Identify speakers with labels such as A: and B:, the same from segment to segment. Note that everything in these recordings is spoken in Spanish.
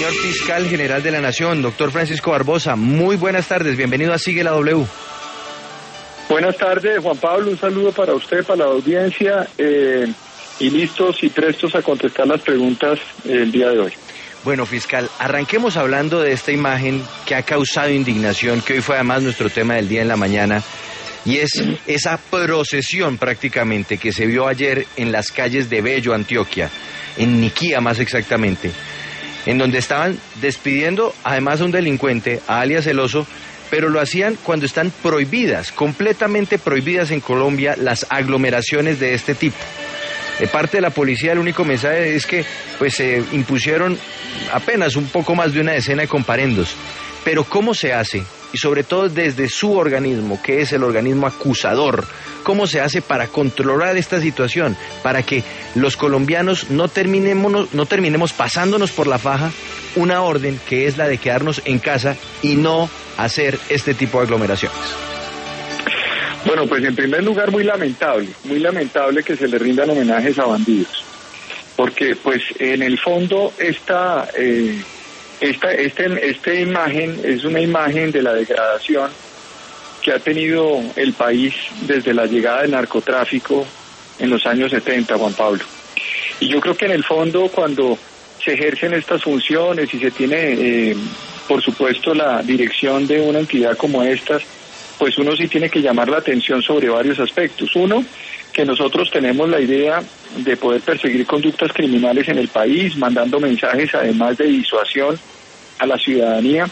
A: señor fiscal general de la Nación, doctor Francisco Barbosa. Muy buenas tardes, bienvenido a Sigue la W.
B: Buenas tardes, Juan Pablo, un saludo para usted, para la audiencia, y listos y prestos a contestar las preguntas el día de hoy.
A: Bueno, fiscal, arranquemos hablando de esta imagen que ha causado indignación, que hoy fue además nuestro tema del día en la mañana, y es esa procesión prácticamente que se vio ayer en las calles de Bello, Antioquia, en Niquía más exactamente, en donde estaban despidiendo además a un delincuente, a alias El Oso, pero lo hacían cuando están prohibidas, completamente prohibidas en Colombia las aglomeraciones de este tipo. De parte de la policía el único mensaje es que pues se impusieron apenas un poco más de una decena de comparendos. Pero ¿cómo se hace? Y sobre todo desde su organismo, que es el organismo acusador, ¿cómo se hace para controlar esta situación? Para que los colombianos no terminemos pasándonos por la faja una orden que es la de quedarnos en casa y no hacer este tipo de aglomeraciones.
B: Bueno, pues en primer lugar muy lamentable que se le rindan homenajes a bandidos, porque pues en el fondo esta imagen es una imagen de la degradación que ha tenido el país desde la llegada del narcotráfico en los años 70, Juan Pablo. Y yo creo que en el fondo cuando se ejercen estas funciones y se tiene, por supuesto, la dirección de una entidad como estas, pues uno sí tiene que llamar la atención sobre varios aspectos. Uno, que nosotros tenemos la idea de poder perseguir conductas criminales en el país, mandando mensajes además de disuasión a la ciudadanía,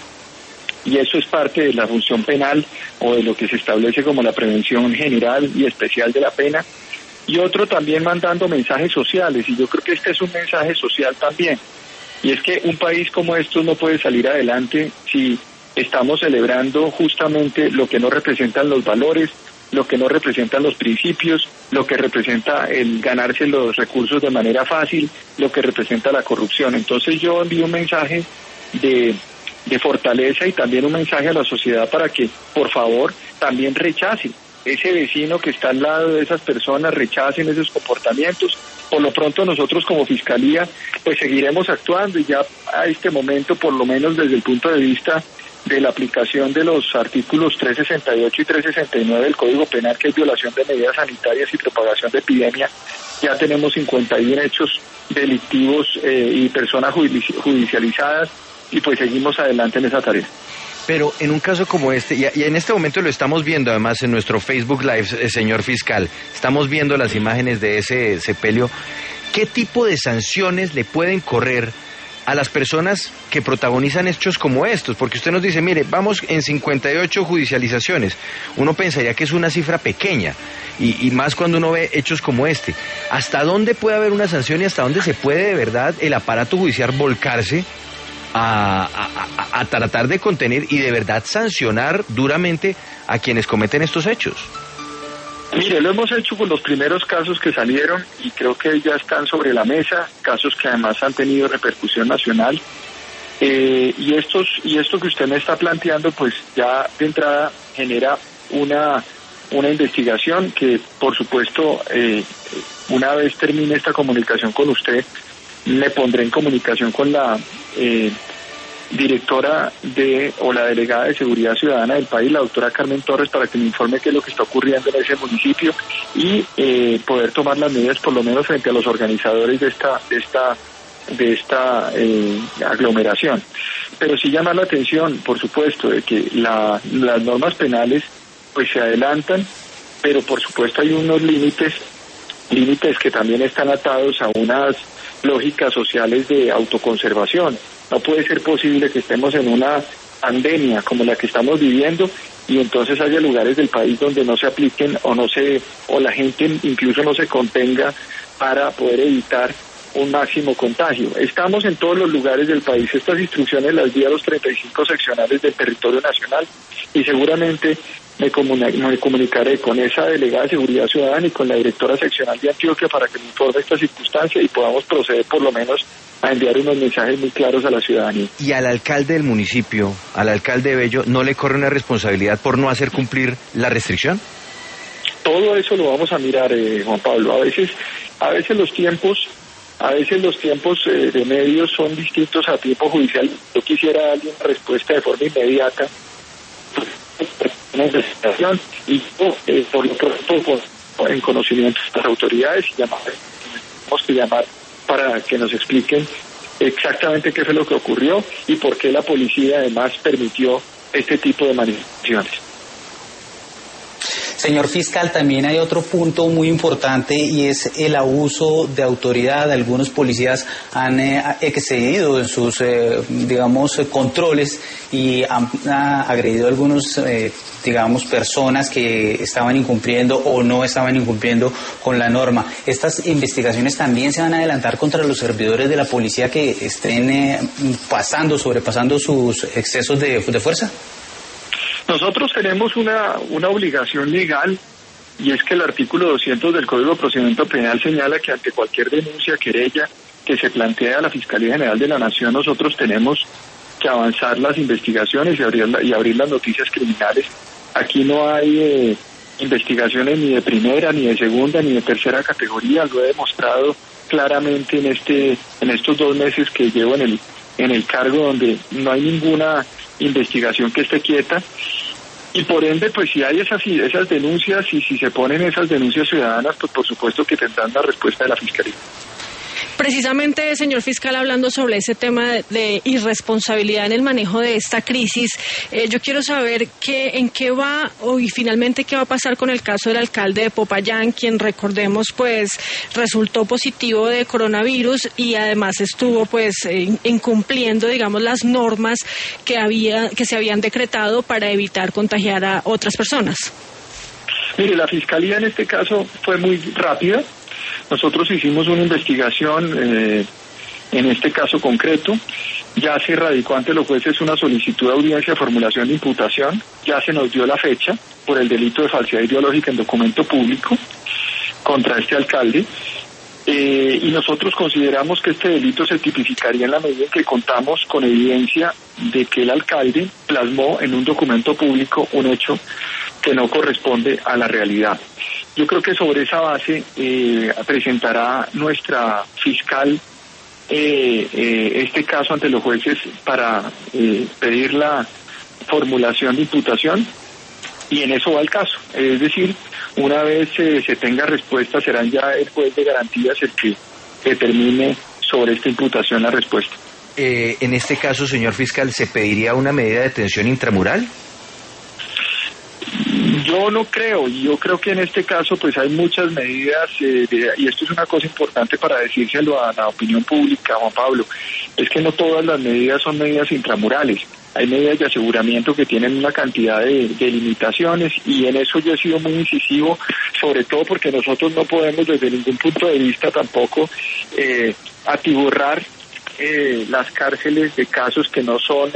B: y eso es parte de la función penal o de lo que se establece como la prevención general y especial de la pena. Y otro también mandando mensajes sociales, y yo creo que este es un mensaje social también, y es que un país como estos no puede salir adelante si estamos celebrando justamente lo que no representan los valores, lo que no representan los principios, lo que representa el ganarse los recursos de manera fácil, lo que representa la corrupción. Entonces yo envío un mensaje de fortaleza y también un mensaje a la sociedad para que, por favor, también rechacen ese vecino que está al lado de esas personas, rechacen esos comportamientos. Por lo pronto nosotros como Fiscalía pues seguiremos actuando, y ya a este momento, por lo menos desde el punto de vista de la aplicación de los artículos 368 y 369 del Código Penal, que es violación de medidas sanitarias y propagación de epidemia, ya tenemos 51 hechos delictivos y personas judicializadas, y pues seguimos adelante en esa tarea.
A: Pero en un caso como este, y en este momento lo estamos viendo además en nuestro Facebook Live, señor fiscal, estamos viendo las imágenes de ese sepelio, ¿qué tipo de sanciones le pueden correr a las personas que protagonizan hechos como estos? Porque usted nos dice, mire, vamos en 58 judicializaciones. Uno pensaría que es una cifra pequeña, y más cuando uno ve hechos como este. ¿Hasta dónde puede haber una sanción y hasta dónde se puede de verdad el aparato judicial volcarse a tratar de contener y de verdad sancionar duramente a quienes cometen estos hechos?
B: Mire, lo hemos hecho con los primeros casos que salieron y creo que ya están sobre la mesa, casos que además han tenido repercusión nacional, y esto que usted me está planteando pues ya de entrada genera una investigación que por supuesto una vez termine esta comunicación con usted me pondré en comunicación con la directora o la delegada de Seguridad Ciudadana del país, la doctora Carmen Torres, para que me informe qué es lo que está ocurriendo en ese municipio y poder tomar las medidas por lo menos frente a los organizadores de esta aglomeración. Pero sí llamar la atención, por supuesto, de que las normas penales pues se adelantan, pero por supuesto hay unos límites que también están atados a unas lógicas sociales de autoconservación. No puede ser posible que estemos en una pandemia como la que estamos viviendo y entonces haya lugares del país donde no se apliquen o la gente incluso no se contenga para poder evitar un máximo contagio. Estamos en todos los lugares del país. Estas instrucciones las di a los 35 seccionales del territorio nacional y seguramente me comunicaré con esa delegada de Seguridad Ciudadana y con la directora seccional de Antioquia para que me informe esta circunstancia y podamos proceder por lo menos a enviar unos mensajes muy claros a la ciudadanía.
A: ¿Y al alcalde del municipio, al alcalde de Bello, no le corre una responsabilidad por no hacer cumplir la restricción?
B: Todo eso lo vamos a mirar, Juan Pablo. A veces los tiempos A veces los tiempos de medios son distintos a tiempo judicial. Yo quisiera darle una respuesta de forma inmediata una investigación y por lo pronto en conocimiento de las autoridades y tenemos que llamar para que nos expliquen exactamente qué fue lo que ocurrió y por qué la policía además permitió este tipo de manifestaciones.
C: Señor fiscal, también hay otro punto muy importante y es el abuso de autoridad. Algunos policías han excedido en sus, controles y han agredido a algunos, personas que estaban incumpliendo o no estaban incumpliendo con la norma. ¿Estas investigaciones también se van a adelantar contra los servidores de la policía que estén sobrepasando sus excesos de fuerza?
B: Nosotros tenemos una obligación legal y es que el artículo 200 del Código de Procedimiento Penal señala que ante cualquier denuncia, querella que se plantee a la Fiscalía General de la Nación, nosotros tenemos que avanzar las investigaciones y abrir las noticias criminales. Aquí no hay investigaciones ni de primera, ni de segunda, ni de tercera categoría. Lo he demostrado claramente en estos 2 meses que llevo en el cargo, donde no hay ninguna investigación que esté quieta y por ende pues si hay esas denuncias y si se ponen esas denuncias ciudadanas, pues por supuesto que tendrán la respuesta de la Fiscalía.
D: Precisamente, señor fiscal, hablando sobre ese tema de irresponsabilidad en el manejo de esta crisis, yo quiero saber en qué va y finalmente qué va a pasar con el caso del alcalde de Popayán, quien recordemos pues resultó positivo de coronavirus y además estuvo pues incumpliendo las normas que se habían decretado para evitar contagiar a otras personas.
B: Mire, la Fiscalía en este caso fue muy rápida. Nosotros hicimos una investigación en este caso concreto, ya se radicó ante los jueces una solicitud de audiencia de formulación de imputación, ya se nos dio la fecha por el delito de falsedad ideológica en documento público contra este alcalde, y nosotros consideramos que este delito se tipificaría en la medida en que contamos con evidencia de que el alcalde plasmó en un documento público un hecho que no corresponde a la realidad. Yo creo que sobre esa base presentará nuestra fiscal este caso ante los jueces para pedir la formulación de imputación y en eso va el caso. Es decir, una vez se tenga respuesta, serán ya el juez de garantías el que determine sobre esta imputación la respuesta.
A: En este caso, señor fiscal, ¿se pediría una medida de detención intramural?
B: Yo no creo, yo creo que en este caso pues hay muchas medidas y esto es una cosa importante para decírselo a la opinión pública, Juan Pablo, es que no todas las medidas son medidas intramurales, hay medidas de aseguramiento que tienen una cantidad de limitaciones y en eso yo he sido muy incisivo, sobre todo porque nosotros no podemos desde ningún punto de vista tampoco atiborrar las cárceles de casos que no son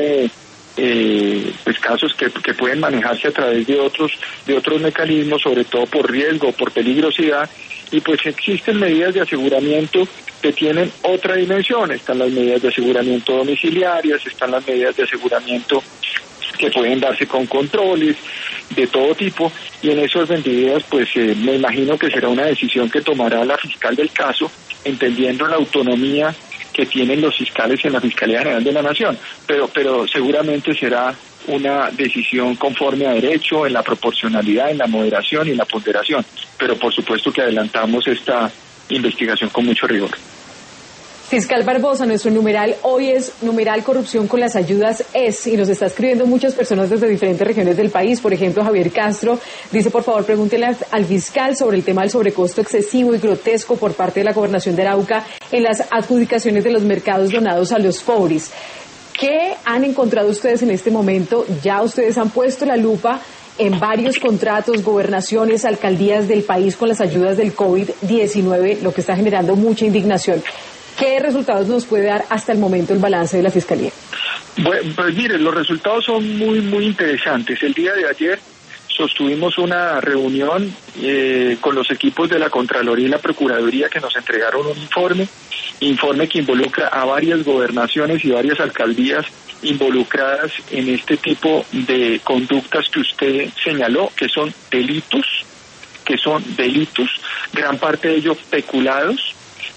B: pues casos que pueden manejarse a través de otros mecanismos, sobre todo por riesgo, por peligrosidad, y pues existen medidas de aseguramiento que tienen otra dimensión. Están las medidas de aseguramiento domiciliarias, están las medidas de aseguramiento que pueden darse con controles de todo tipo, y en esas medidas pues me imagino que será una decisión que tomará la fiscal del caso, entendiendo la autonomía que tienen los fiscales en la Fiscalía General de la Nación, pero seguramente será una decisión conforme a derecho, en la proporcionalidad, en la moderación y en la ponderación, pero por supuesto que adelantamos esta investigación con mucho rigor.
E: Fiscal Barbosa, nuestro numeral hoy es numeral corrupción con las ayudas es, y nos está escribiendo muchas personas desde diferentes regiones del país. Por ejemplo, Javier Castro dice, por favor, pregúntele al fiscal sobre el tema del sobrecosto excesivo y grotesco por parte de la Gobernación de Arauca en las adjudicaciones de los mercados donados a los pobres. ¿Qué han encontrado ustedes en este momento? Ya ustedes han puesto la lupa en varios contratos, gobernaciones, alcaldías del país con las ayudas del COVID-19, lo que está generando mucha indignación. ¿Qué resultados nos puede dar hasta el momento el balance de la Fiscalía?
B: Bueno, pues miren, los resultados son muy, muy interesantes. El día de ayer sostuvimos una reunión con los equipos de la Contraloría y la Procuraduría que nos entregaron un informe que involucra a varias gobernaciones y varias alcaldías involucradas en este tipo de conductas que usted señaló, que son delitos, gran parte de ellos peculados,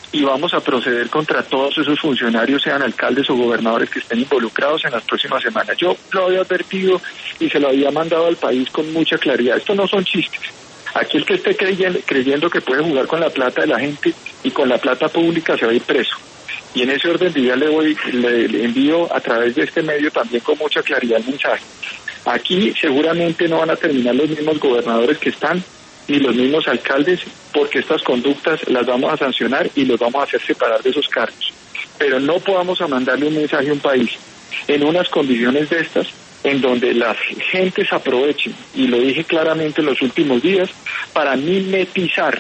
B: y vamos a proceder contra todos esos funcionarios, sean alcaldes o gobernadores que estén involucrados en las próximas semanas. Yo lo había advertido y se lo había mandado al país con mucha claridad. Esto no son chistes. Aquí el que esté creyendo que puede jugar con la plata de la gente y con la plata pública se va a ir preso. Y en ese orden de ideas le envío a través de este medio también con mucha claridad el mensaje. Aquí seguramente no van a terminar los mismos gobernadores que están, ni los mismos alcaldes, porque estas conductas las vamos a sancionar y los vamos a hacer separar de esos cargos. Pero no podamos mandarle un mensaje a un país en unas condiciones de estas, en donde las gentes aprovechen, y lo dije claramente en los últimos días, para mimetizar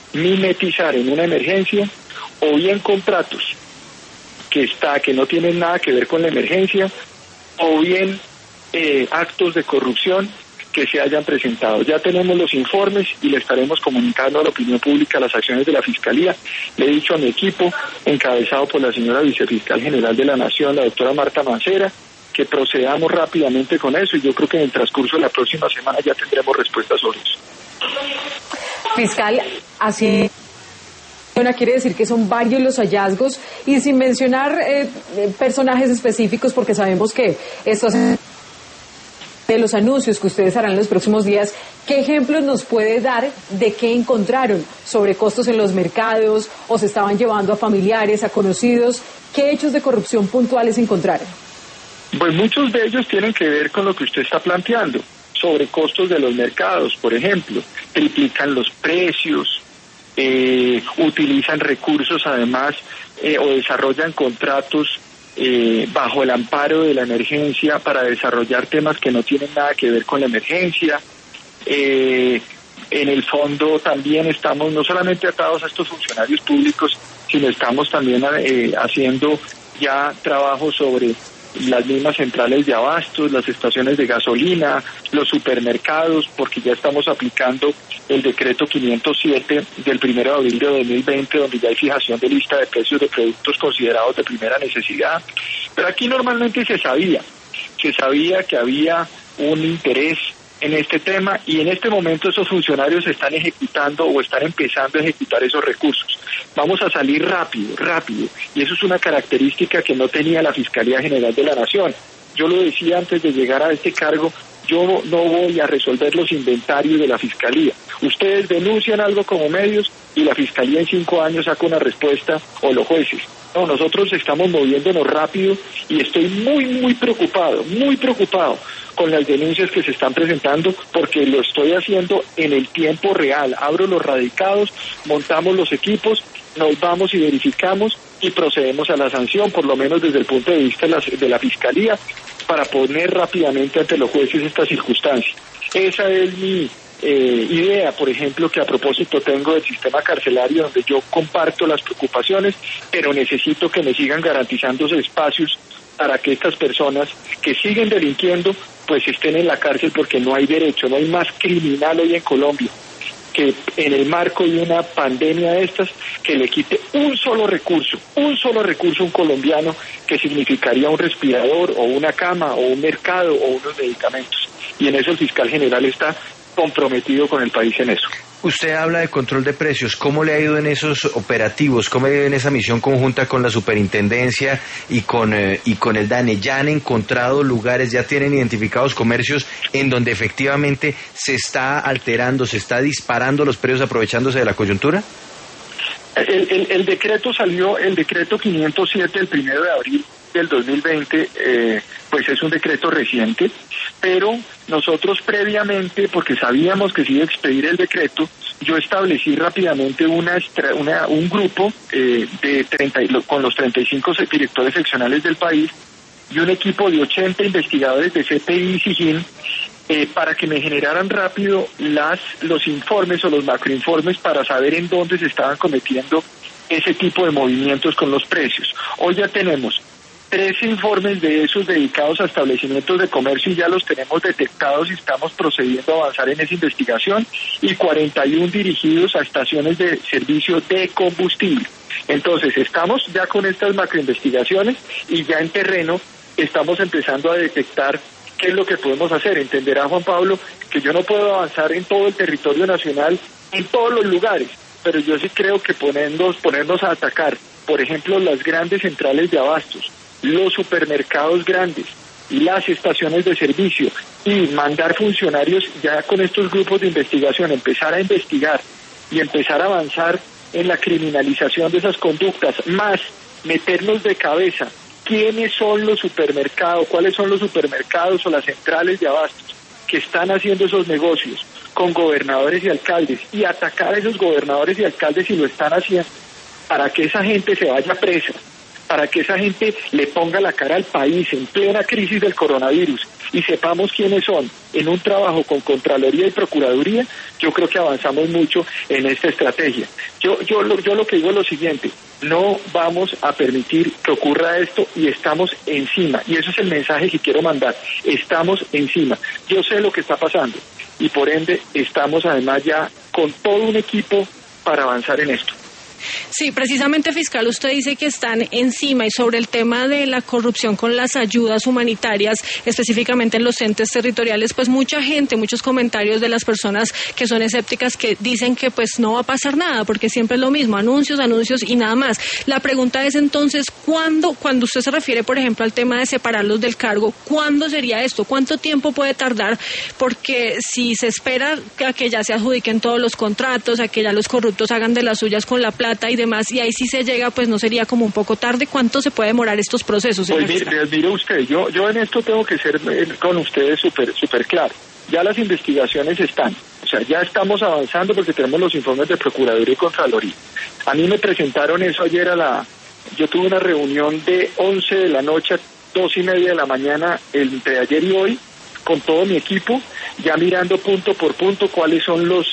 B: en una emergencia, o bien contratos que no tienen nada que ver con la emergencia, o bien actos de corrupción que se hayan presentado. Ya tenemos los informes y le estaremos comunicando a la opinión pública las acciones de la Fiscalía. Le he dicho a mi equipo, encabezado por la señora Vicefiscal General de la Nación, la doctora Marta Mancera, que procedamos rápidamente con eso, y yo creo que en el transcurso de la próxima semana ya tendremos respuestas sobre eso.
E: Fiscal, así quiere decir que son varios los hallazgos, y sin mencionar personajes específicos, porque sabemos que estos de los anuncios que ustedes harán en los próximos días, ¿qué ejemplos nos puede dar de qué encontraron? ¿Sobrecostos en los mercados o se estaban llevando a familiares, a conocidos? ¿Qué hechos de corrupción puntuales encontraron?
B: Pues muchos de ellos tienen que ver con lo que usted está planteando. Sobrecostos de los mercados, por ejemplo, triplican los precios, utilizan recursos además o desarrollan contratos bajo el amparo de la emergencia para desarrollar temas que no tienen nada que ver con la emergencia. En el fondo también estamos no solamente atados a estos funcionarios públicos, sino estamos también haciendo ya trabajo sobre las mismas centrales de abastos, las estaciones de gasolina, los supermercados, porque ya estamos aplicando el decreto 507 del 1 de abril de 2020, donde ya hay fijación de lista de precios de productos considerados de primera necesidad. Pero aquí normalmente se sabía que había un interés en este tema, y en este momento esos funcionarios están ejecutando o están empezando a ejecutar esos recursos. Vamos a salir rápido, y eso es una característica que no tenía la Fiscalía General de la Nación. Yo lo decía antes de llegar a este cargo, yo no voy a resolver los inventarios de la Fiscalía. Ustedes denuncian algo como medios y la Fiscalía en 5 años saca una respuesta, o los jueces. No, nosotros estamos moviéndonos rápido, y estoy muy preocupado con las denuncias que se están presentando, porque lo estoy haciendo en el tiempo real. Abro los radicados, montamos los equipos, nos vamos y verificamos y procedemos a la sanción, por lo menos desde el punto de vista de la Fiscalía, para poner rápidamente ante los jueces esta circunstancia. Esa es mi idea, por ejemplo, que a propósito tengo del sistema carcelario, donde yo comparto las preocupaciones, pero necesito que me sigan garantizándose espacios para que estas personas que siguen delinquiendo pues estén en la cárcel, porque no hay derecho, no hay más criminal hoy en Colombia que en el marco de una pandemia de estas, que le quite un solo recurso a un colombiano, que significaría un respirador o una cama o un mercado o unos medicamentos. Y en eso el fiscal general está comprometido con el país en eso.
A: Usted habla de control de precios. ¿Cómo le ha ido en esos operativos? ¿Cómo le ha ido en esa misión conjunta con la superintendencia y con el DANE? ¿Ya han encontrado lugares, ya tienen identificados comercios en donde efectivamente se está alterando, se está disparando los precios aprovechándose de la coyuntura?
B: El decreto salió, el decreto 507 el 1 de abril del 2020, pues es un decreto reciente, pero nosotros previamente, porque sabíamos que se iba a expedir el decreto, yo establecí rápidamente un grupo con los 35 directores seccionales del país y un equipo de 80 investigadores de CPI y SIGIN, para que me generaran rápido los informes o los macroinformes para saber en dónde se estaban cometiendo ese tipo de movimientos con los precios. Hoy ya tenemos 13 informes de esos dedicados a establecimientos de comercio, y ya los tenemos detectados y estamos procediendo a avanzar en esa investigación, y 41 dirigidos a estaciones de servicio de combustible. Entonces estamos ya con estas macroinvestigaciones, y ya en terreno estamos empezando a detectar qué es lo que podemos hacer. Entenderá, Juan Pablo, que yo no puedo avanzar en todo el territorio nacional, en todos los lugares, pero yo sí creo que ponernos a atacar, por ejemplo, las grandes centrales de abastos, los supermercados grandes y las estaciones de servicio, y mandar funcionarios ya con estos grupos de investigación, empezar a investigar y empezar a avanzar en la criminalización de esas conductas, más meternos de cabeza quiénes son los supermercados, cuáles son los supermercados o las centrales de abastos que están haciendo esos negocios con gobernadores y alcaldes, y atacar a esos gobernadores y alcaldes si lo están haciendo, para que esa gente se vaya presa, para que esa gente le ponga la cara al país en plena crisis del coronavirus y sepamos quiénes son, en un trabajo con Contraloría y Procuraduría. Yo creo que avanzamos mucho en esta estrategia. Yo lo que digo es lo siguiente: no vamos a permitir que ocurra esto, y estamos encima, y eso es el mensaje que quiero mandar. Estamos encima. Yo sé lo que está pasando y por ende estamos además ya con todo un equipo para avanzar en esto.
D: Sí, precisamente, fiscal, usted dice que están encima, y sobre el tema de la corrupción con las ayudas humanitarias, específicamente en los entes territoriales, pues mucha gente, muchos comentarios de las personas que son escépticas, que dicen que pues no va a pasar nada, porque siempre es lo mismo, anuncios y nada más. La pregunta es entonces, cuando usted se refiere, por ejemplo, al tema de separarlos del cargo, ¿cuándo sería esto? ¿Cuánto tiempo puede tardar? Porque si se espera a que ya se adjudiquen todos los contratos, a que ya los corruptos hagan de las suyas con la plata y demás, y ahí sí se llega, pues no sería como un poco tarde. ¿Cuánto se puede demorar estos procesos?
B: Pues mire usted, yo en esto tengo que ser con ustedes súper claro. Ya las investigaciones están, o sea, ya estamos avanzando porque tenemos los informes de Procuraduría y Contraloría. A mí me presentaron eso ayer yo tuve una reunión de 11 de la noche a 2:30 de la mañana, entre ayer y hoy, con todo mi equipo, ya mirando punto por punto cuáles son los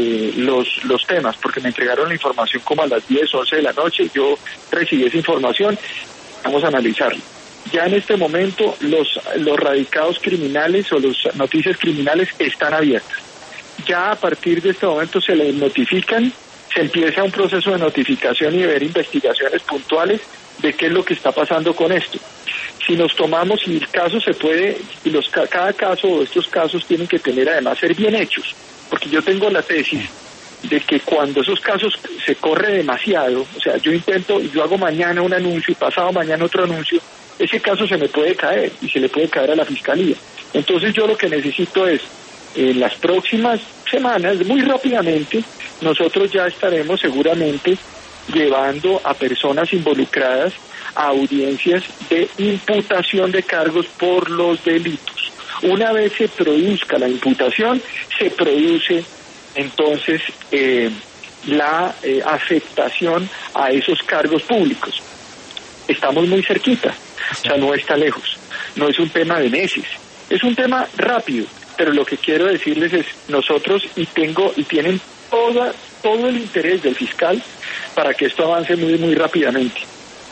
B: temas, porque me entregaron la información como a las 10, 11 de la noche, yo recibí esa información, vamos a analizarlo. Ya en este momento los radicados criminales o las noticias criminales están abiertas. Ya a partir de este momento se les notifican, se empieza un proceso de notificación y de ver investigaciones puntuales de qué es lo que está pasando con esto. Si nos tomamos, y el caso se puede, y cada caso o estos casos tienen que tener además ser bien hechos, porque yo tengo la tesis de que cuando esos casos se corre demasiado, o sea, yo hago mañana un anuncio y pasado mañana otro anuncio, ese caso se me puede caer y se le puede caer a la Fiscalía. Entonces yo lo que necesito es, en las próximas semanas, muy rápidamente, nosotros ya estaremos seguramente llevando a personas involucradas a audiencias de imputación de cargos por los delitos. Una vez se produzca la imputación, se produce entonces la afectación a esos cargos públicos. Estamos muy cerquita, o sea, no está lejos, no es un tema de meses, es un tema rápido, pero lo que quiero decirles es, nosotros tienen todo el interés del fiscal para que esto avance muy, muy rápidamente.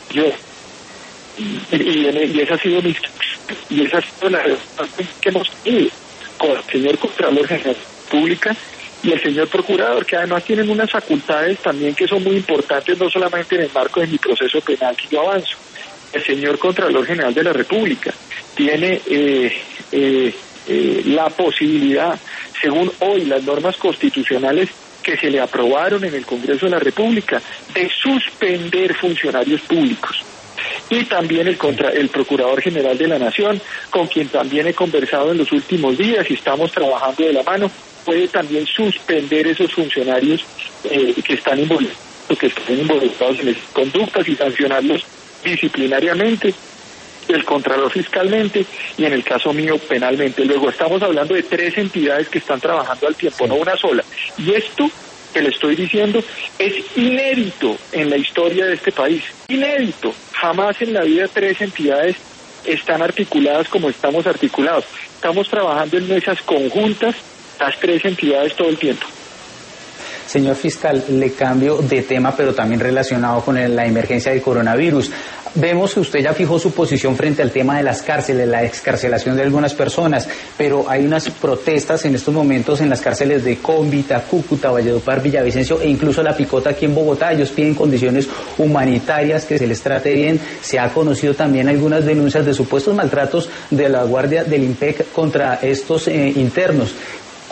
B: Y esa ha sido la relación que hemos tenido con el señor Contralor General de la República y el señor Procurador, que además tienen unas facultades también que son muy importantes, no solamente en el marco de mi proceso penal que yo avanzo. El señor Contralor General de la República tiene la posibilidad, según hoy las normas constitucionales que se le aprobaron en el Congreso de la República, de suspender funcionarios públicos. Y también el Procurador General de la Nación, con quien también he conversado en los últimos días y estamos trabajando de la mano, puede también suspender esos funcionarios que están involucrados en esas conductas y sancionarlos disciplinariamente, el Contralor fiscalmente y en el caso mío penalmente. Luego estamos hablando de 3 entidades que están trabajando al tiempo, no una sola. Y esto que le estoy diciendo es inédito en la historia de este país, inédito. Jamás en la vida 3 entidades están articuladas como estamos articulados. Estamos trabajando en mesas conjuntas, las 3 entidades todo el tiempo.
C: Señor fiscal, le cambio de tema, pero también relacionado con la emergencia del coronavirus. Vemos que usted ya fijó su posición frente al tema de las cárceles, la excarcelación de algunas personas, pero hay unas protestas en estos momentos en las cárceles de Cómbita, Cúcuta, Valledupar, Villavicencio e incluso La Picota aquí en Bogotá. Ellos piden condiciones humanitarias, que se les trate bien. Se ha conocido también algunas denuncias de supuestos maltratos de la Guardia del IMPEC contra estos internos.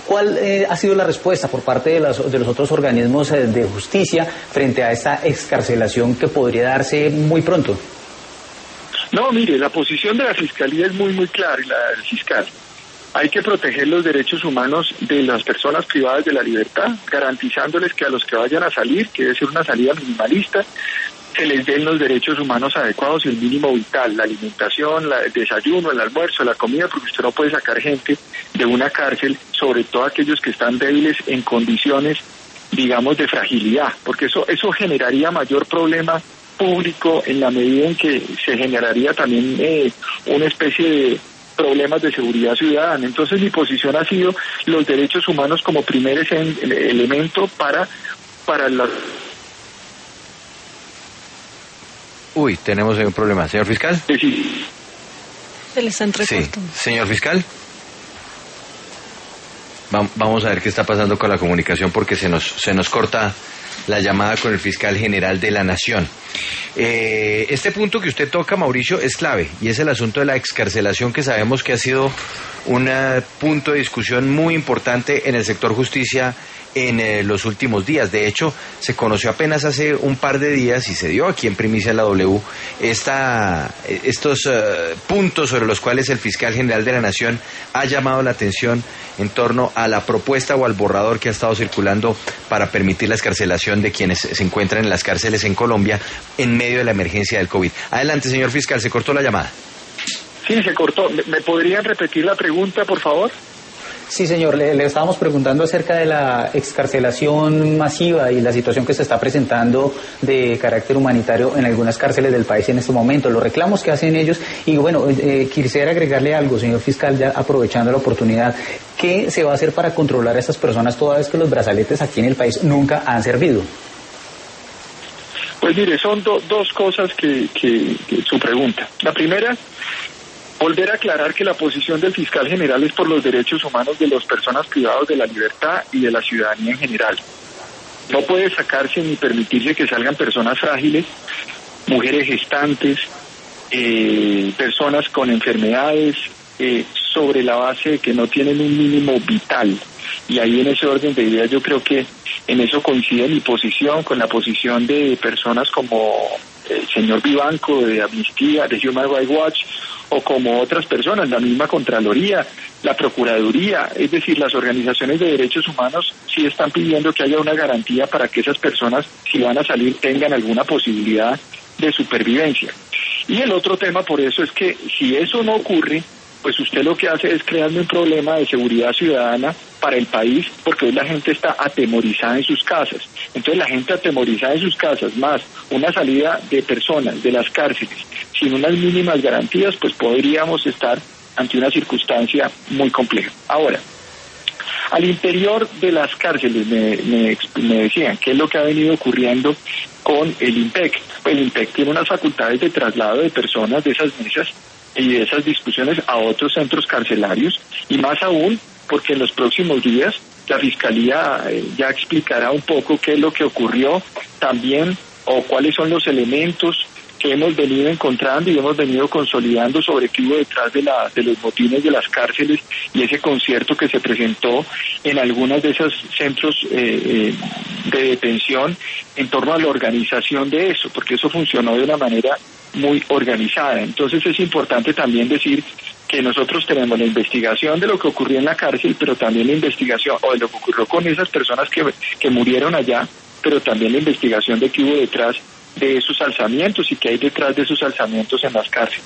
C: ¿Cuál ha sido la respuesta por parte de los otros organismos de justicia frente a esta excarcelación que podría darse muy pronto?
B: No, mire, la posición de la Fiscalía es muy clara, y la del fiscal. Hay que proteger los derechos humanos de las personas privadas de la libertad, garantizándoles que a los que vayan a salir, que debe ser una salida minimalista, se les den los derechos humanos adecuados y el mínimo vital, la alimentación, el desayuno, el almuerzo, la comida, porque usted no puede sacar gente de una cárcel, sobre todo aquellos que están débiles en condiciones, digamos, de fragilidad, porque eso generaría mayor problema público en la medida en que se generaría también una especie de problemas de seguridad ciudadana. Entonces mi posición ha sido los derechos humanos como primer elemento para la...
A: Uy, tenemos un problema. ¿Señor fiscal?
B: Sí.
D: Se le está entrecortando.
A: Sí. Señor fiscal. Vamos a ver qué está pasando con la comunicación porque se nos corta la llamada con el fiscal general de la Nación. Este punto que usted toca, Mauricio, es clave y es el asunto de la excarcelación, que sabemos que ha sido un punto de discusión muy importante en el sector justicia en los últimos días. De hecho, se conoció apenas hace un par de días y se dio aquí en Primicia en la W estos puntos sobre los cuales el fiscal general de la Nación ha llamado la atención en torno a la propuesta o al borrador que ha estado circulando para permitir la excarcelación de quienes se encuentran en las cárceles en Colombia en medio de la emergencia del COVID. Adelante, señor fiscal, se cortó la llamada.
B: Sí, se cortó. ¿Me podrían repetir la pregunta, por favor?
C: Sí, señor, le estábamos preguntando acerca de la excarcelación masiva y la situación que se está presentando de carácter humanitario en algunas cárceles del país en este momento, los reclamos que hacen ellos. Y bueno, quisiera agregarle algo, señor fiscal, ya aprovechando la oportunidad. ¿Qué se va a hacer para controlar a estas personas toda vez que los brazaletes aquí en el país nunca han servido?
B: Pues mire, son dos cosas que su pregunta. La primera, volver a aclarar que la posición del fiscal general es por los derechos humanos de las personas privadas de la libertad y de la ciudadanía en general. No puede sacarse ni permitirse que salgan personas frágiles, mujeres gestantes, personas con enfermedades, sobre la base de que no tienen un mínimo vital. Y ahí en ese orden de ideas yo creo que en eso coincide mi posición con la posición de personas como el señor Vivanco de Amnistía, de Human Rights Watch, o como otras personas, la misma Contraloría, la Procuraduría, es decir, las organizaciones de derechos humanos sí están pidiendo que haya una garantía para que esas personas, si van a salir, tengan alguna posibilidad de supervivencia. Y el otro tema por eso es que si eso no ocurre, pues usted lo que hace es crearme un problema de seguridad ciudadana para el país, porque hoy la gente está atemorizada en sus casas. Entonces la gente atemorizada en sus casas, más una salida de personas de las cárceles sin unas mínimas garantías, pues podríamos estar ante una circunstancia muy compleja. Ahora, al interior de las cárceles me decían qué es lo que ha venido ocurriendo con el IMPEC. Pues el IMPEC tiene unas facultades de traslado de personas de esas mesas y de esas discusiones a otros centros carcelarios, y más aún porque en los próximos días la Fiscalía ya explicará un poco qué es lo que ocurrió también, o cuáles son los elementos que hemos venido encontrando y hemos venido consolidando sobre qué hubo detrás de los motines de las cárceles y ese concierto que se presentó en algunos de esos centros de detención en torno a la organización de eso, porque eso funcionó de una manera muy organizada. Entonces es importante también decir que nosotros tenemos la investigación de lo que ocurrió en la cárcel, pero también la investigación, o de lo que ocurrió con esas personas que murieron allá, pero también la investigación de qué hubo detrás de esos alzamientos y qué hay detrás de esos alzamientos en las cárceles.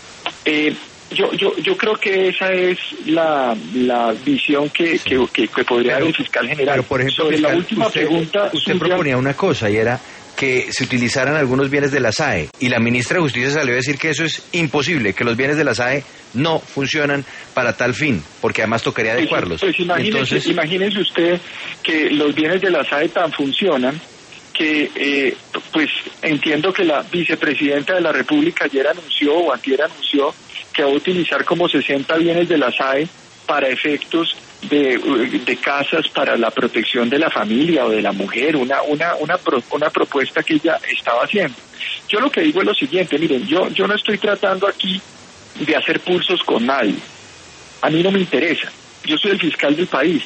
B: Yo creo que esa es la visión que podría dar el fiscal general.
A: Pero, por ejemplo,
B: sobre
A: fiscal,
B: la última pregunta,
A: usted proponía una cosa, y era que se utilizaran algunos bienes de la SAE, y la ministra de Justicia salió a decir que eso es imposible, que los bienes de la SAE no funcionan para tal fin, porque además tocaría adecuarlos.
B: Pues imagínese usted que los bienes de la SAE tan funcionan que pues entiendo que la vicepresidenta de la República ayer anunció, o antier anunció, que va a utilizar como 60 bienes de la SAE para efectos de casas para la protección de la familia o de la mujer, una propuesta que ella estaba haciendo. Yo lo que digo es lo siguiente, miren, yo no estoy tratando aquí de hacer pulsos con nadie, a mí no me interesa, yo soy el fiscal del país,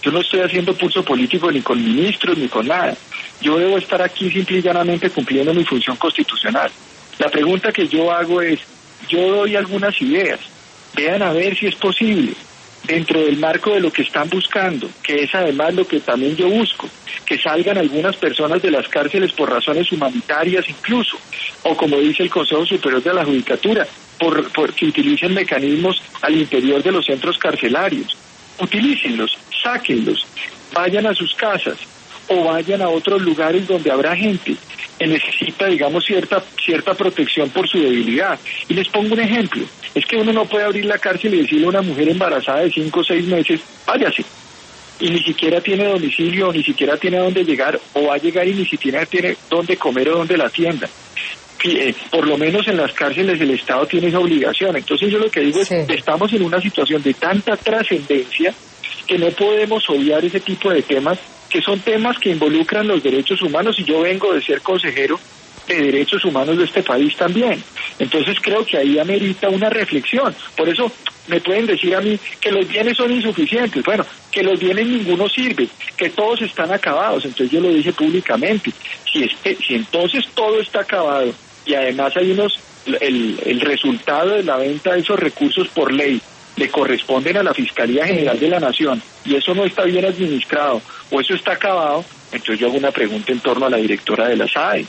B: Yo no estoy haciendo pulso político ni con ministros ni con nada. Yo debo estar aquí simple y llanamente cumpliendo mi función constitucional. La pregunta que yo hago es, yo doy algunas ideas, vean a ver si es posible, dentro del marco de lo que están buscando, que es además lo que también yo busco, que salgan algunas personas de las cárceles por razones humanitarias incluso, o como dice el Consejo Superior de la Judicatura, por que utilicen mecanismos al interior de los centros carcelarios. Utilícenlos, sáquenlos, vayan a sus casas o vayan a otros lugares donde habrá gente que necesita, digamos, cierta protección por su debilidad. Y les pongo un ejemplo, es que uno no puede abrir la cárcel y decirle a una mujer embarazada de 5 o 6 meses, váyase, y ni siquiera tiene domicilio, ni siquiera tiene a dónde llegar, o va a llegar y ni siquiera tiene dónde comer o dónde la atiendan. Por lo menos en las cárceles el Estado tiene esa obligación. Entonces yo lo que digo es que estamos en una situación de tanta trascendencia que no podemos obviar ese tipo de temas, que son temas que involucran los derechos humanos, y yo vengo de ser consejero de derechos humanos de este país también. Entonces creo que ahí amerita una reflexión. Por eso me pueden decir a mí que los bienes son insuficientes. Bueno, que los bienes ninguno sirve, que todos están acabados. Entonces yo lo dije públicamente. Si entonces todo está acabado y además hay el resultado de la venta de esos recursos por ley le corresponden a la Fiscalía General de la Nación, y eso no está bien administrado, o eso está acabado, entonces yo hago una pregunta en torno a la directora de la SAE.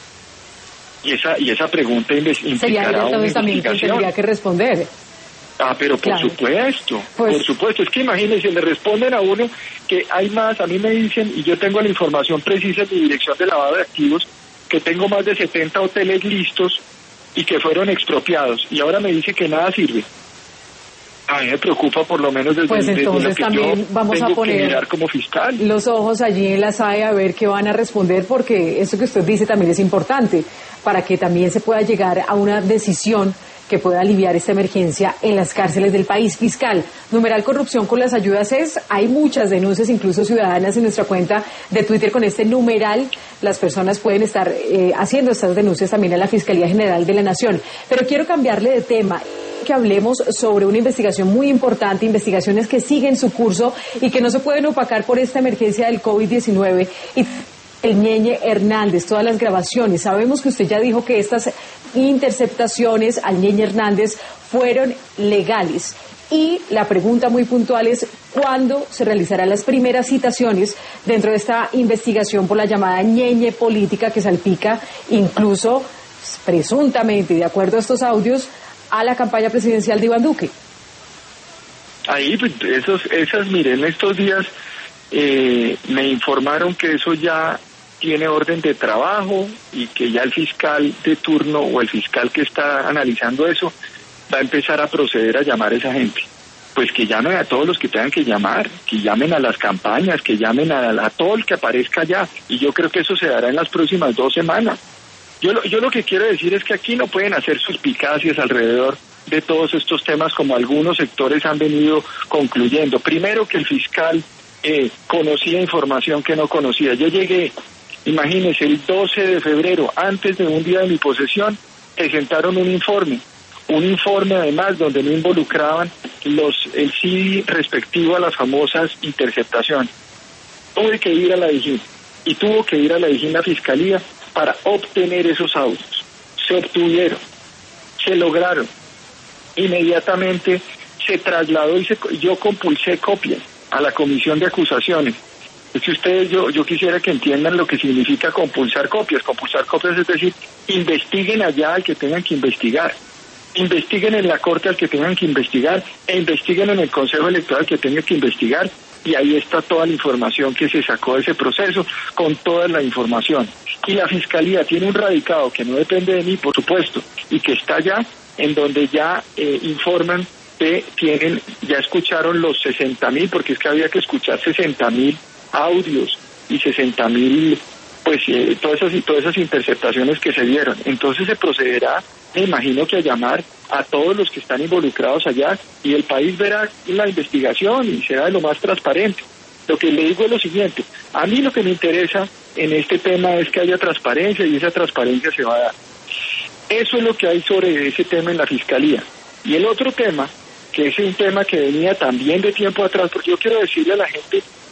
B: Y esa pregunta implicará una
E: también tendría que responder.
B: Pero por supuesto, por supuesto. Es que imagínense, le responden a uno que hay más. A mí me dicen, y yo tengo la información precisa de mi dirección de lavado de activos, que tengo más de 70 hoteles listos y que fueron expropiados. Y ahora me dice que nada sirve. A mí me preocupa, por lo menos desde,
E: pues entonces
B: desde lo que
E: también
B: yo
E: vamos
B: tengo
E: a poner
B: que mirar como fiscal
E: los ojos allí en la SAE a ver qué van a responder, porque eso que usted dice también es importante para que también se pueda llegar a una decisión que pueda aliviar esta emergencia en las cárceles del país. Fiscal, numeral corrupción con las ayudas hay muchas denuncias, incluso ciudadanas, en nuestra cuenta de Twitter con este numeral. Las personas pueden estar haciendo estas denuncias también a la Fiscalía General de la Nación. Pero quiero cambiarle de tema, que hablemos sobre una investigación muy importante, investigaciones que siguen su curso y que no se pueden opacar por esta emergencia del COVID-19. Y el Ñeñe Hernández, todas las grabaciones. Sabemos que usted ya dijo que estas interceptaciones al Ñeñe Hernández fueron legales. Y la pregunta muy puntual es, ¿cuándo se realizarán las primeras citaciones dentro de esta investigación por la llamada Ñeñe política que salpica incluso, presuntamente, de acuerdo a estos audios, a la campaña presidencial de Iván Duque?
B: Ahí, miren, estos días me informaron que eso ya tiene orden de trabajo y que ya el fiscal de turno o el fiscal que está analizando eso va a empezar a proceder a llamar a esa gente. Pues que llamen a todos los que tengan que llamar, que llamen a las campañas, que llamen a todo el que aparezca allá, y yo creo que eso se dará en las próximas 2 semanas. Yo lo que quiero decir es que aquí no pueden hacer suspicacias alrededor de todos estos temas como algunos sectores han venido concluyendo. Primero, que el fiscal conocía información que no conocía. Yo llegué, imagínense, el 12 de febrero, antes de un día de mi posesión, presentaron un informe además donde no involucraban el CD respectivo a las famosas interceptaciones. Tuve que ir a la DIJÍN y tuvo que ir a la DIJÍN la Fiscalía para obtener esos audios. Se obtuvieron, se lograron. Inmediatamente se trasladó y yo compulsé copias a la comisión de acusaciones. Es que ustedes, yo quisiera que entiendan lo que significa compulsar copias. Compulsar copias es decir, investiguen allá al que tengan que investigar, investiguen en la corte al que tengan que investigar, e investiguen en el Consejo Electoral que tenga que investigar, y ahí está toda la información que se sacó de ese proceso, con toda la información. Y la Fiscalía tiene un radicado que no depende de mí, por supuesto, y que está allá, en donde ya informan que ya escucharon los 60,000, porque es que había que escuchar 60,000 audios y 60,000, pues todas esas interceptaciones que se dieron. Entonces se procederá, me imagino, que a llamar a todos los que están involucrados allá, y el país verá la investigación y será de lo más transparente. Lo que le digo es lo siguiente: a mí lo que me interesa en este tema es que haya transparencia, y esa transparencia se va a dar. Eso es lo que hay sobre ese tema en la Fiscalía. Y el otro tema, que es un tema que venía también de tiempo atrás, porque yo quiero decirle a la gente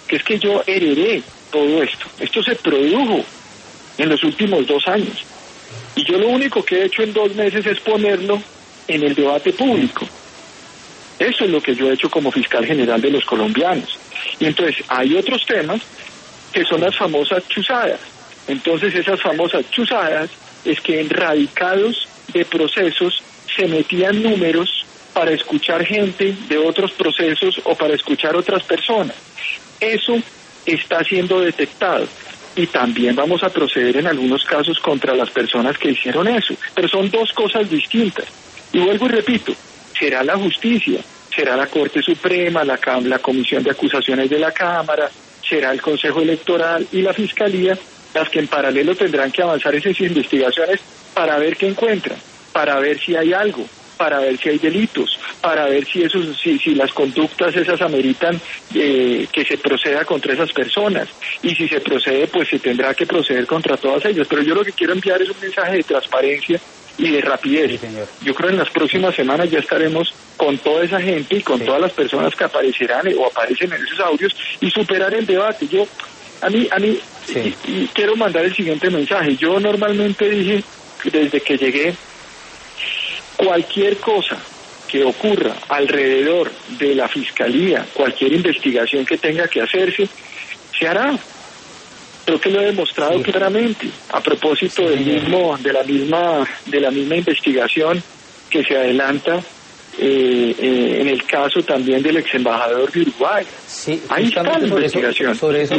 B: que es que yo heredé todo esto. Esto se produjo en los últimos 2 años. Y yo lo único que he hecho en 2 meses es ponerlo en el debate público. Eso es lo que yo he hecho como fiscal general de los colombianos. Y entonces hay otros temas que son las famosas chuzadas. Entonces esas famosas chuzadas es que en radicados de procesos se metían números para escuchar gente de otros procesos o para escuchar otras personas. Eso está siendo detectado. Y también vamos a proceder en algunos casos contra las personas que hicieron eso. Pero son 2 cosas distintas. Y vuelvo y repito, será la justicia, será la Corte Suprema, la Comisión de Acusaciones de la Cámara, será el Consejo Electoral y la Fiscalía las que en paralelo tendrán que avanzar esas investigaciones para ver qué encuentran, para ver si hay algo, para ver si hay delitos, para ver si las conductas esas ameritan que se proceda contra esas personas, y si se procede, pues se tendrá que proceder contra todas ellas. Pero yo lo que quiero enviar es un mensaje de transparencia y de rapidez. Sí, yo creo que en las próximas semanas ya estaremos con toda esa gente y con todas las personas que aparecerán o aparecen en esos audios y superar el debate. A mí y quiero mandar el siguiente mensaje. Yo normalmente dije, desde que llegué, cualquier cosa que ocurra alrededor de la Fiscalía, cualquier investigación que tenga que hacerse, se hará. Creo que lo he demostrado claramente. A propósito de la misma investigación que se adelanta en el caso también del ex embajador de Uruguay.
C: Sí,
B: ahí está la investigación.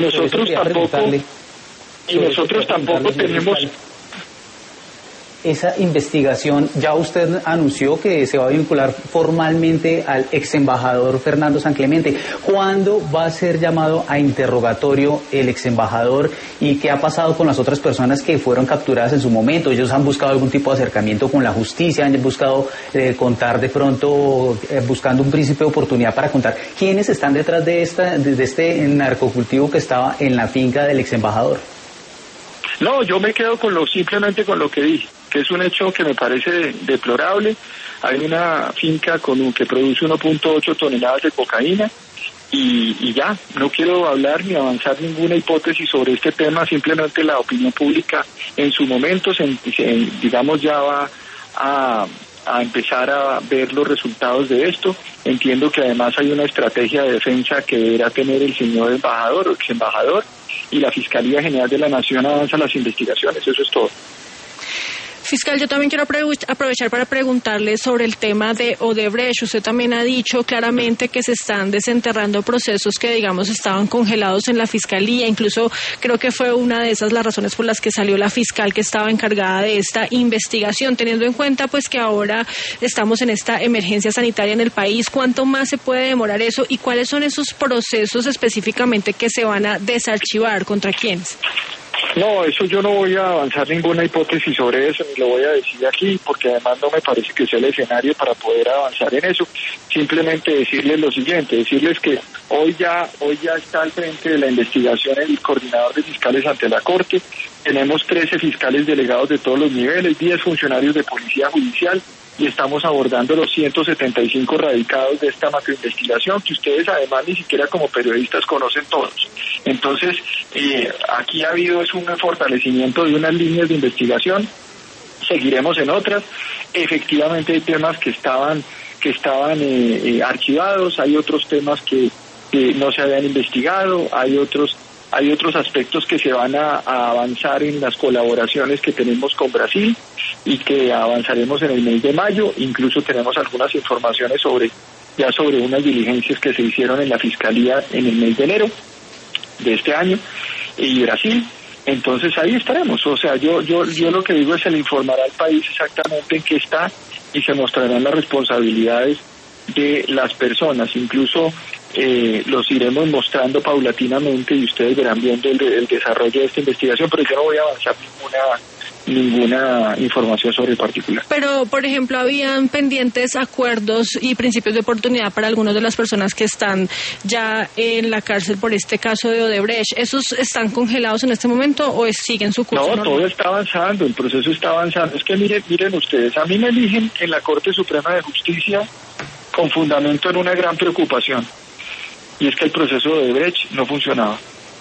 B: Y nosotros tampoco tenemos.
C: Esa investigación, ya usted anunció que se va a vincular formalmente al ex embajador Fernando San Clemente. ¿Cuándo va a ser llamado a interrogatorio el ex embajador y qué ha pasado con las otras personas que fueron capturadas en su momento? ¿Ellos han buscado algún tipo de acercamiento con la justicia? ¿Han buscado contar de pronto, buscando un principio de oportunidad para contar quiénes están detrás de este narcocultivo que estaba en la finca del ex embajador?
B: No, yo me quedo simplemente con lo que dije, que es un hecho que me parece deplorable. Hay una finca que produce 1.8 toneladas de cocaína y ya, no quiero hablar ni avanzar ninguna hipótesis sobre este tema, simplemente la opinión pública en su momento, digamos, ya va a empezar a ver los resultados de esto. Entiendo que además hay una estrategia de defensa que deberá tener el señor embajador o ex embajador, y la Fiscalía General de la Nación avanza las investigaciones. Eso es todo.
D: Fiscal, yo también quiero aprovechar para preguntarle sobre el tema de Odebrecht. Usted también ha dicho claramente que se están desenterrando procesos que, digamos, estaban congelados en la Fiscalía. Incluso creo que fue una de esas las razones por las que salió la fiscal que estaba encargada de esta investigación, teniendo en cuenta pues que ahora estamos en esta emergencia sanitaria en el país. ¿Cuánto más se puede demorar eso y cuáles son esos procesos específicamente que se van a desarchivar? ¿Contra quiénes?
B: No, eso yo no voy a avanzar ninguna hipótesis sobre eso, ni lo voy a decir aquí, porque además no me parece que sea el escenario para poder avanzar en eso. Simplemente decirles lo siguiente, decirles que hoy ya está al frente de la investigación el coordinador de fiscales ante la Corte. Tenemos 13 fiscales delegados de todos los niveles, 10 funcionarios de policía judicial, y estamos abordando los 175 radicados de esta macroinvestigación que ustedes además ni siquiera como periodistas conocen todos. Entonces, aquí ha habido un fortalecimiento de unas líneas de investigación, seguiremos en otras. Efectivamente hay temas que estaban archivados, hay otros temas que no se habían investigado, hay otros aspectos que se van a avanzar en las colaboraciones que tenemos con Brasil y que avanzaremos en el mes de mayo. Incluso tenemos algunas informaciones sobre unas diligencias que se hicieron en la Fiscalía en el mes de enero de este año y Brasil. Entonces ahí estaremos. O sea, yo lo que digo es se le informará al país exactamente en qué está y se mostrarán las responsabilidades de las personas. Incluso los iremos mostrando paulatinamente y ustedes verán viendo el desarrollo de esta investigación, pero yo no voy a avanzar ninguna información sobre el particular.
D: Pero, por ejemplo, habían pendientes acuerdos y principios de oportunidad para algunas de las personas que están ya en la cárcel por este caso de Odebrecht. ¿Esos están congelados en este momento o siguen su curso?
B: No, todo está avanzando, el proceso está avanzando. Es que miren ustedes, a mí me eligen en la Corte Suprema de Justicia con fundamento en una gran preocupación. y es que el proceso de Odebrecht no funcionaba.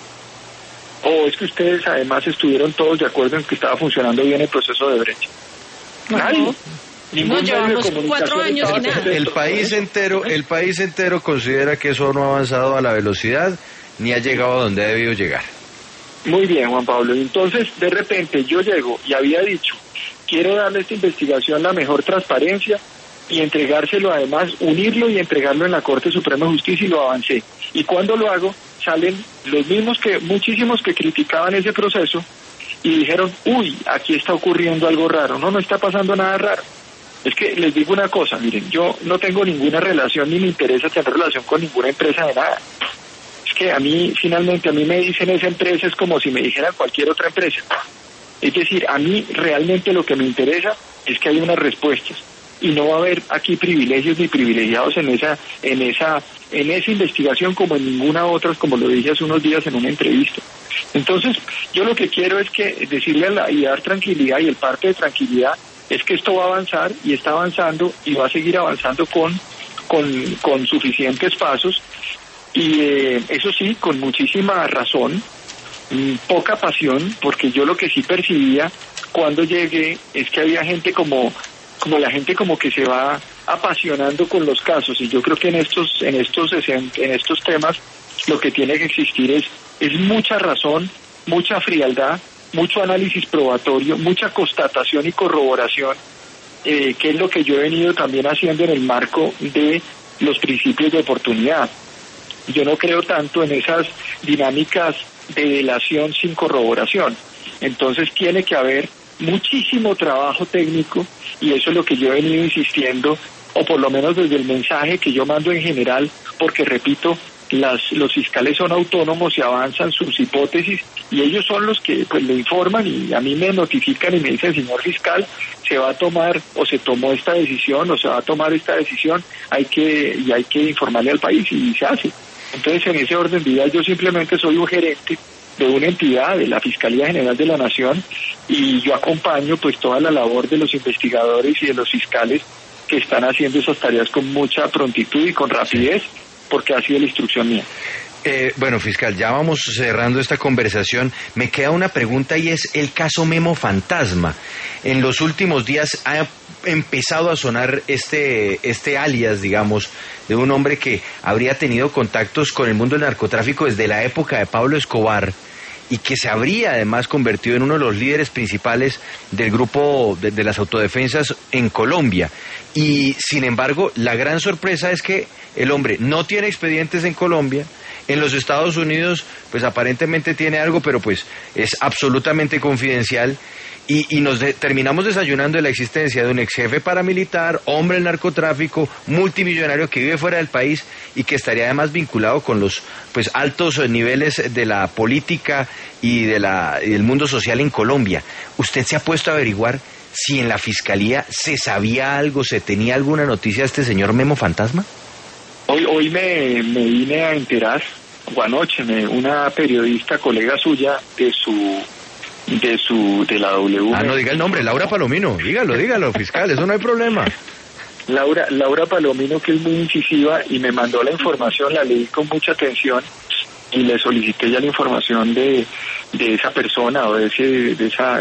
B: ¿O es que ustedes además estuvieron todos de acuerdo en que estaba funcionando bien el proceso de Odebrecht? Nadie.
D: No, llevamos 4 años y nada.
A: El país entero considera que eso no ha avanzado a la velocidad ni ha llegado a donde ha debido llegar.
B: Muy bien, Juan Pablo. Entonces, de repente yo llego y había dicho, quiero darle a esta investigación la mejor transparencia y entregárselo, además, unirlo y entregarlo en la Corte Suprema de Justicia, y lo avancé. Y cuando lo hago, salen los mismos muchísimos que criticaban ese proceso y dijeron, uy, aquí está ocurriendo algo raro. No está pasando nada raro. Es que les digo una cosa, miren, yo no tengo ninguna relación ni me interesa tener relación con ninguna empresa de nada. Es que finalmente a mí me dicen esa empresa es como si me dijeran cualquier otra empresa. Es decir, a mí realmente lo que me interesa es que haya unas respuestas y no va a haber aquí privilegios ni privilegiados en esa investigación como en ninguna otra, como lo dije hace unos días en una entrevista. Entonces, yo lo que quiero es que decirle y dar tranquilidad, y el parte de tranquilidad es que esto va a avanzar y está avanzando y va a seguir avanzando con suficientes pasos, y eso sí, con muchísima razón, poca pasión, porque yo lo que sí percibía cuando llegué es que había gente como la gente como que se va apasionando con los casos, y yo creo que en estos temas lo que tiene que existir es mucha razón, mucha frialdad, mucho análisis probatorio, mucha constatación y corroboración, que es lo que yo he venido también haciendo en el marco de los principios de oportunidad. Yo no creo tanto en esas dinámicas de delación sin corroboración. Entonces tiene que haber muchísimo trabajo técnico, y eso es lo que yo he venido insistiendo, o por lo menos desde el mensaje que yo mando en general, porque repito, los fiscales son autónomos y avanzan sus hipótesis, y ellos son los que pues le informan, y a mí me notifican y me dicen, señor fiscal, se va a tomar o se tomó esta decisión o se va a tomar esta decisión, hay que informarle al país, y se hace. Entonces, en ese orden de ideas, yo simplemente soy un gerente de una entidad de la Fiscalía General de la Nación, y yo acompaño pues toda la labor de los investigadores y de los fiscales que están haciendo esas tareas con mucha prontitud y con rapidez, porque ha sido la instrucción mía.
A: Bueno, fiscal, ya vamos cerrando esta conversación. Me queda una pregunta, y es el caso Memo Fantasma. En los últimos días ha empezado a sonar este alias, digamos, de un hombre que habría tenido contactos con el mundo del narcotráfico desde la época de Pablo Escobar, y que se habría además convertido en uno de los líderes principales del grupo de las autodefensas en Colombia. Y sin embargo, la gran sorpresa es que el hombre no tiene expedientes en Colombia. En los Estados Unidos, pues aparentemente tiene algo, pero pues es absolutamente confidencial. Y nos terminamos desayunando de la existencia de un ex jefe paramilitar, hombre del narcotráfico, multimillonario que vive fuera del país y que estaría además vinculado con los pues altos niveles de la política y del mundo social en Colombia. ¿Usted se ha puesto a averiguar si en la Fiscalía se sabía algo, se tenía alguna noticia de este señor Memo Fantasma?
B: Hoy me vine a enterar, o anoche, una periodista, colega suya, de la W.
A: No diga el nombre, Laura Palomino, dígalo, fiscal, eso no hay problema.
B: Laura Palomino, que es muy incisiva, y me mandó la información, la leí con mucha atención y le solicité ya la información de esa persona, o de esa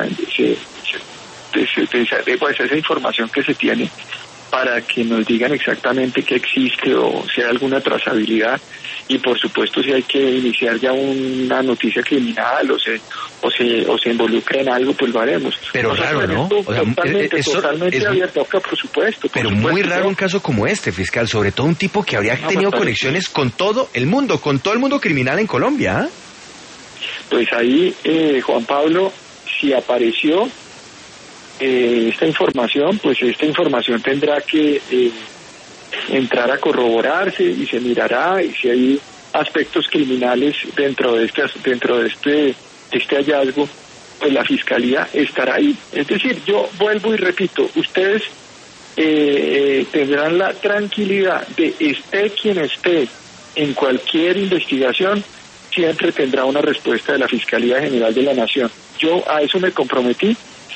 B: información que se tiene, para que nos digan exactamente qué existe o si hay alguna trazabilidad, y por supuesto si hay que iniciar ya una noticia criminal o se involucra en algo, pues lo haremos.
A: Pero raro, ¿no? O sea,
B: totalmente abierto, por supuesto.
A: Pero muy raro un caso como este, fiscal, sobre todo un tipo que habría tenido conexiones con todo el mundo criminal en Colombia, ¿eh?
B: Pues ahí, Juan Pablo, si apareció esta información, pues esta información tendrá que entrar a corroborarse, y se mirará, y si hay aspectos criminales dentro de este hallazgo, pues la Fiscalía estará ahí. Es decir, yo vuelvo y repito, ustedes tendrán la tranquilidad de esté quien esté en cualquier investigación, siempre tendrá una respuesta de la Fiscalía General de la Nación. Yo a eso me comprometí,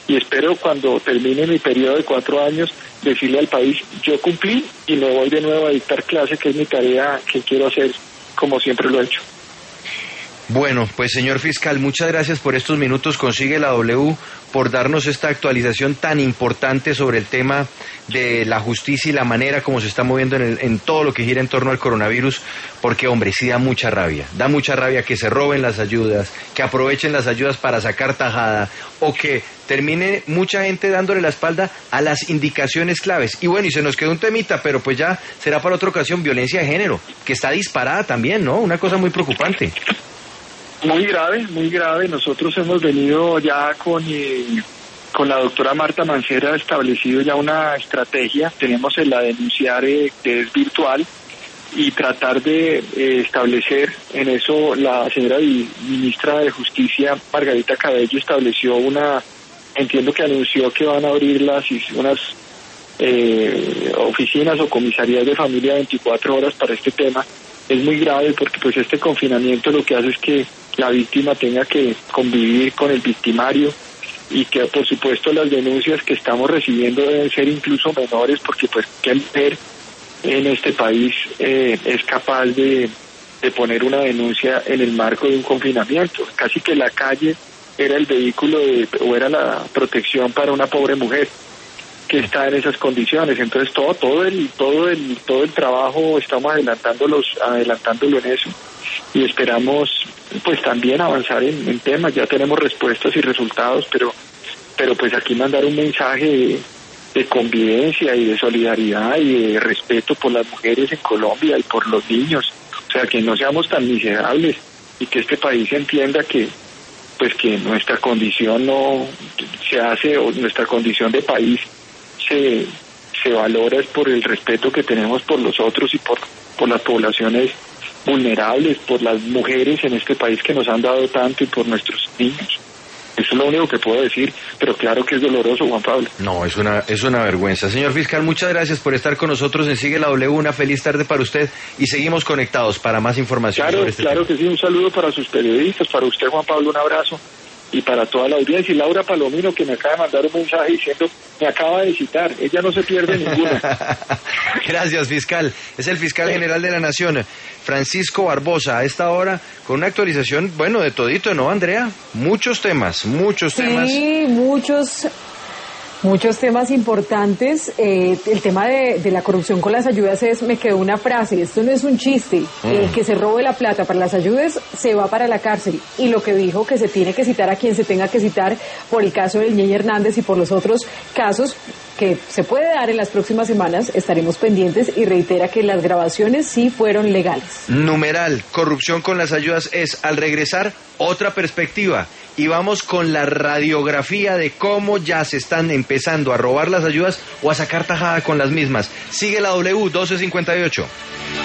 B: y espero cuando termine mi periodo de 4 años decirle al país, yo cumplí y me voy de nuevo a dictar clase, que es mi tarea que quiero hacer como siempre lo he hecho.
A: Bueno, pues señor fiscal, muchas gracias por estos minutos. Consigue la W por darnos esta actualización tan importante sobre el tema de la justicia y la manera como se está moviendo en todo lo que gira en torno al coronavirus, porque hombre, sí da mucha rabia que se roben las ayudas, que aprovechen las ayudas para sacar tajada, o que termine mucha gente dándole la espalda a las indicaciones claves. Y bueno, y se nos quedó un temita, pero pues ya será para otra ocasión, violencia de género, que está disparada también, ¿no? Una cosa muy preocupante.
B: Muy grave, muy grave. Nosotros hemos venido ya con la doctora Marta Mancera establecido ya una estrategia. Tenemos la denunciar que es virtual y tratar de establecer en eso. La señora ministra de Justicia, Margarita Cabello, estableció entiendo que anunció que van a abrir unas oficinas o comisarías de familia 24 horas para este tema. Es muy grave porque pues este confinamiento lo que hace es que la víctima tenga que convivir con el victimario y que por supuesto las denuncias que estamos recibiendo deben ser incluso menores, porque pues qué mujer en este país es capaz de poner una denuncia en el marco de un confinamiento. Casi que la calle era el vehículo o era la protección para una pobre mujer que está en esas condiciones. Entonces todo el trabajo estamos adelantándolo en eso, y esperamos pues también avanzar en temas. Ya tenemos respuestas y resultados, pero pues aquí mandar un mensaje de convivencia y de solidaridad y de respeto por las mujeres en Colombia y por los niños. O sea, que no seamos tan miserables y que este país entienda que pues que nuestra condición no se hace, o nuestra condición de país se valora es por el respeto que tenemos por los otros y por las poblaciones vulnerables, por las mujeres en este país que nos han dado tanto y por nuestros niños. Eso es lo único que puedo decir, pero claro que es doloroso, Juan Pablo.
A: No, es una vergüenza. Señor fiscal, muchas gracias por estar con nosotros en Sigue la W. Una feliz tarde para usted y seguimos conectados para más información.
B: Claro que sí, un saludo para sus periodistas, para usted, Juan Pablo, un abrazo, y para toda la audiencia. Y Laura Palomino, que me acaba de mandar un mensaje diciendo, me acaba de citar, ella no se pierde ninguna.
A: Gracias, fiscal. Es el fiscal general de la Nación, Francisco Barbosa, a esta hora con una actualización, bueno, de todito, ¿no, Andrea? Muchos temas.
E: Sí, muchos temas importantes. El tema de la corrupción con las ayudas me quedó una frase, esto no es un chiste. El que se robe la plata para las ayudas se va para la cárcel. Y lo que dijo, que se tiene que citar a quien se tenga que citar por el caso del Ñeñe Hernández y por los otros casos que se puede dar en las próximas semanas, estaremos pendientes, y reitera que las grabaciones sí fueron legales.
A: Numeral, corrupción con las ayudas es, al regresar, otra perspectiva. Y vamos con la radiografía de cómo ya se están empezando a robar las ayudas o a sacar tajada con las mismas. Sigue la W 1258.